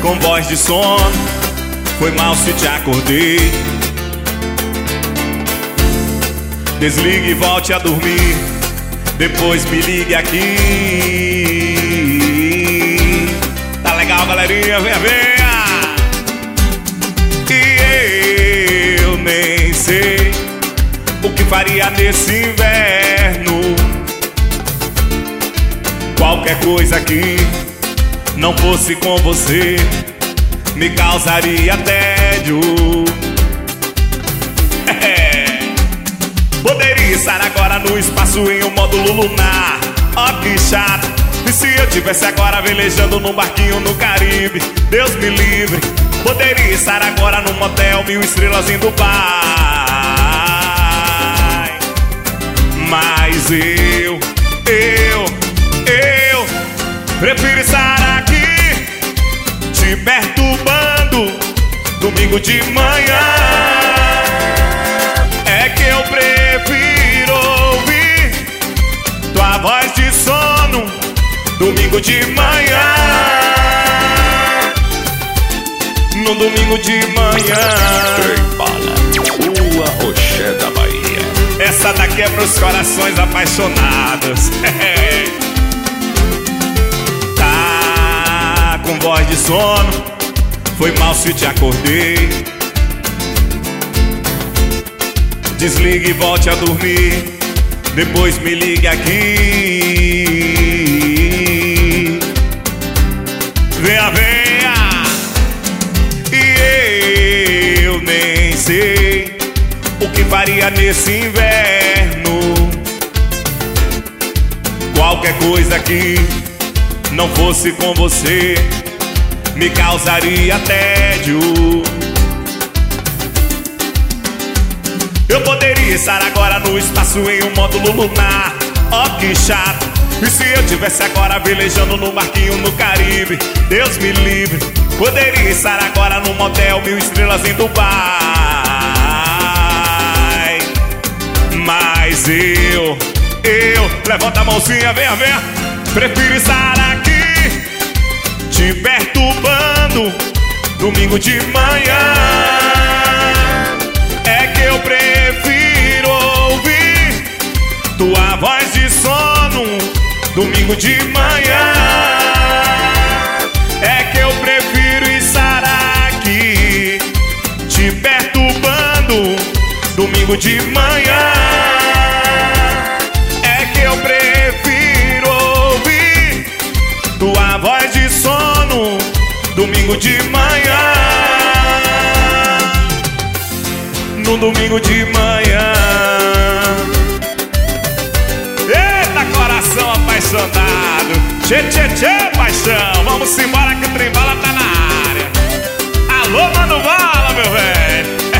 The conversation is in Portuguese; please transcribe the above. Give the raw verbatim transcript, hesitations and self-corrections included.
com voz de sono. Foi mal se te acordei. Desligue e volte a dormir. Depois me ligue aqui. Tá legal, galerinha? Venha, venha. E eu nem sei o que faria nesse inverno. Qualquer coisa que não fosse com você me causaria tédio. Poderia estar agora no espaço em um módulo lunar. Ó que chato. E se eu tivesse agora velejando num barquinho no Caribe? Deus me livre. Poderia estar agora num motel mil estrelas em Dubai. Mas eu, eu, eu prefiro estar aqui te perturbando domingo de manhã. É que eu prefiro ouvir tua voz de sono domingo de manhã. No domingo de manhã. O arroché da Bahia. Essa daqui é pros corações apaixonados. Tá com voz de sono. Foi mal se te acordei. Desligue e volte a dormir. Depois me ligue aqui. Venha, venha. E eu nem sei o que faria nesse inverno. Qualquer coisa que não fosse com você me causaria tédio. Eu poderia estar agora no espaço em um módulo lunar. Ó que chato. E se eu tivesse agora velejando num barquinho no Caribe? Deus me livre. Poderia estar agora num motel mil estrelas em Dubai. Mas eu, eu levanta a mãozinha, venha, venha. Prefiro estar aqui te perturbando domingo de manhã. É que eu prefiro ouvir tua voz de sono domingo de manhã. É que eu prefiro estar aqui te perturbando domingo de manhã. É que eu prefiro ouvir tua voz de sono domingo de manhã. No domingo de manhã. Eita, coração apaixonado. Tchê, tchê, tchê, paixão. Vamos embora que o Trembala tá na área. Alô, Mano Bala, meu velho.